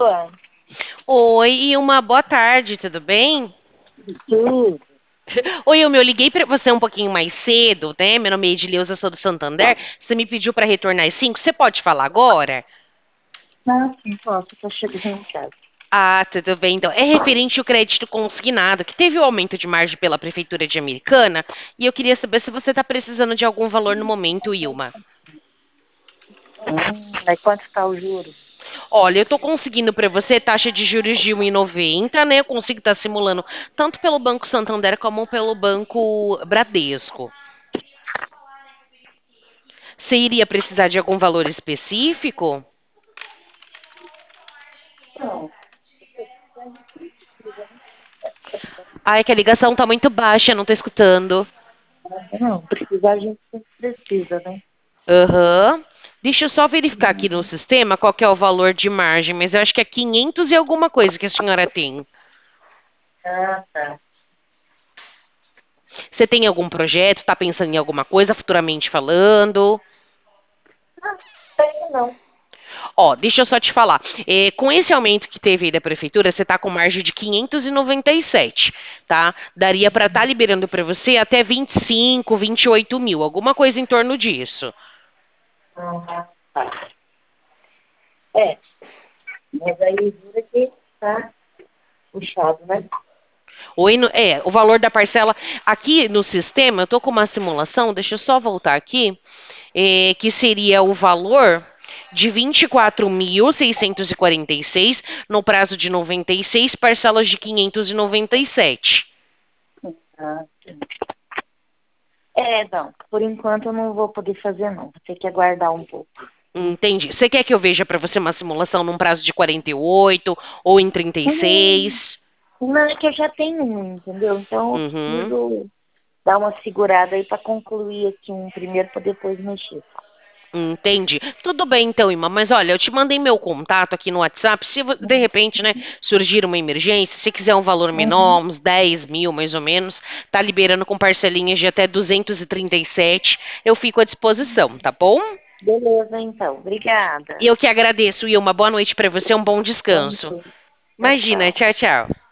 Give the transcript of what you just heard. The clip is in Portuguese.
Boa. Oi, uma boa tarde, tudo bem? Tudo. Oi, eu liguei para você um pouquinho mais cedo, né? Meu nome é Edileuza, sou do Santander. Você me pediu para retornar às 5. Você pode falar agora? Não, sim, posso, tô chegando em casa. Ah, tudo bem. Então, é referente ao crédito consignado, que teve o aumento de margem pela Prefeitura de Americana, e eu queria saber se você está precisando de algum valor no momento, Ilma. Mas quanto está o juro? Olha, eu estou conseguindo para você taxa de juros de 1,90, né? Eu consigo estar simulando tanto pelo Banco Santander como pelo Banco Bradesco. Você iria precisar de algum valor específico? Não, Ai, que a ligação tá muito baixa, não tô escutando. não, precisar a gente sempre precisa, né? Aham. Deixa eu só verificar aqui no sistema qual que é o valor de margem, mas eu acho que é 500 e alguma coisa que a senhora tem. Ah, tá. Você tem algum projeto? Tá pensando em alguma coisa futuramente falando? Ah, tenho não. Ó, deixa eu só te falar. Com esse aumento que teve aí da prefeitura, você tá com margem de 597, tá? Daria para estar liberando para você até 25, 28 mil, alguma coisa em torno disso. Ah, tá. É, mas aí jura que tá puxado, né? O valor da parcela aqui no sistema, eu tô com uma simulação, deixa eu só voltar aqui, que seria o valor de 24.646 no prazo de 96 parcelas de 597. Ah, sim. É, não, por enquanto eu não vou poder fazer não, vou ter que aguardar um pouco. Entendi. Você quer que eu veja para você uma simulação num prazo de 48 ou em 36? Não, é que eu já tenho um, entendeu? Então eu Uhum. preciso dar uma segurada aí para concluir aqui um primeiro para depois mexer. Entendi. Tudo bem, então, Ima, mas olha, eu te mandei meu contato aqui no WhatsApp. Se de repente, né, surgir uma emergência, se quiser um valor menor, Uhum. uns 10 mil mais ou menos, tá liberando com parcelinhas de até 237, eu fico à disposição, tá bom? Beleza, então. Obrigada. E eu que agradeço, e uma boa noite para você, um bom Vamos descanso. ver. Tchau, Imagina, tchau. tchau, tchau.